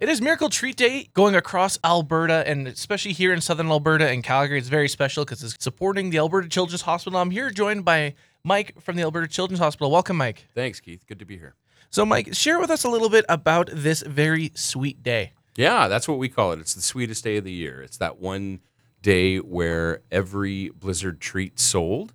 It is Miracle Treat Day going across Alberta, and especially here in southern Alberta and Calgary. It's very special because it's supporting the Alberta Children's Hospital. I'm here joined by Mike from the Alberta Children's Hospital. Welcome, Mike. Thanks, Keith. Good to be here. So, Mike, share with us a little bit about this very sweet day. Yeah, that's what we call it. It's the sweetest day of the year. It's that one day where every Blizzard treat sold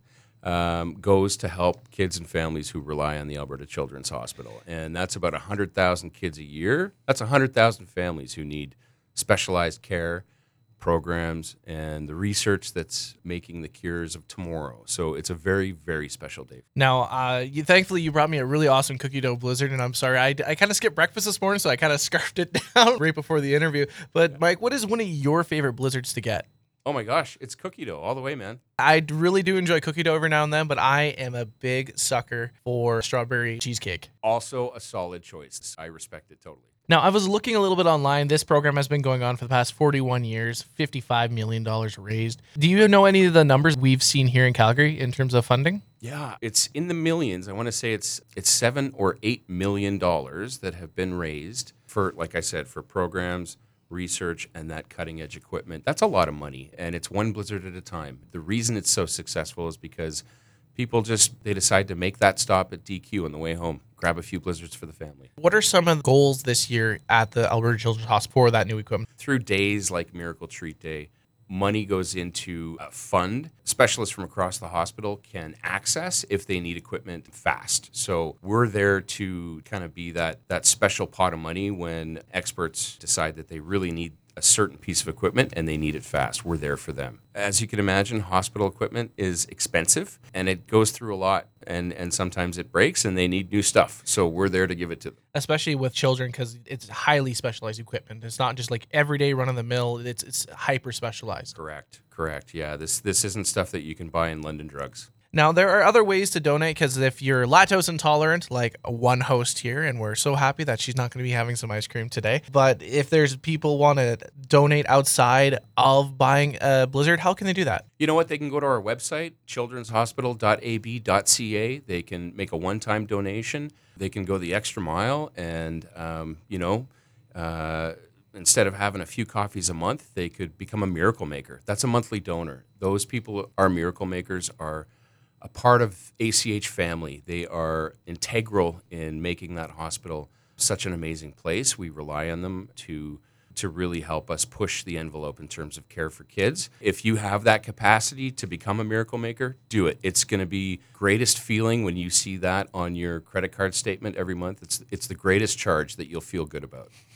goes to help kids and families who rely on the Alberta Children's Hospital. And that's about 100,000 kids a year. That's 100,000 families who need specialized care, programs, and the research that's making the cures of tomorrow. So it's a very, very special day. Now, thankfully, you brought me a really awesome cookie dough blizzard, and I'm sorry, I kind of skipped breakfast this morning, so I kind of scarfed it down right before the interview. But, Mike, what is one of your favorite blizzards to get? Oh my gosh, it's cookie dough all the way, man. I really do enjoy cookie dough every now and then, but I am a big sucker for strawberry cheesecake. Also a solid choice. I respect it totally. Now, I was looking a little bit online. This program has been going on for the past 41 years, $55 million raised. Do you know any of the numbers we've seen here in Calgary in terms of funding? Yeah, it's in the millions. I want to say it's $7 or $8 million that have been raised for, like I said, for programs, research, and that cutting edge equipment. That's a lot of money, and it's one blizzard at a time. The reason it's so successful is because people they decide to make that stop at DQ on the way home, grab a few blizzards for the family. What are some of the goals this year at the Alberta Children's Hospital for that new equipment? Through days like Miracle Treat Day, money goes into a fund specialists from across the hospital can access if they need equipment fast. So we're there to kind of be that special pot of money when experts decide that they really need a certain piece of equipment and they need it fast. We're there for them. As you can imagine, hospital equipment is expensive and it goes through a lot, and sometimes it breaks and they need new stuff. So we're there to give it to them. Especially with children, because it's highly specialized equipment. It's not just like everyday run-of-the-mill. It's hyper-specialized. Correct. Yeah, this isn't stuff that you can buy in London Drugs. Now, there are other ways to donate, because if you're lactose intolerant, like one host here, and we're so happy that she's not going to be having some ice cream today, but if there's people want to donate outside of buying a blizzard, how can they do that? You know what? They can go to our website, childrenshospital.ab.ca. They can make a one-time donation. They can go the extra mile and, instead of having a few coffees a month, they could become a miracle maker. That's a monthly donor. Those people are miracle makers, are a part of ACH family. They are integral in making that hospital such an amazing place. We rely on them to really help us push the envelope in terms of care for kids. If you have that capacity to become a miracle maker, do it. It's going to be greatest feeling when you see that on your credit card statement every month. It's the greatest charge that you'll feel good about.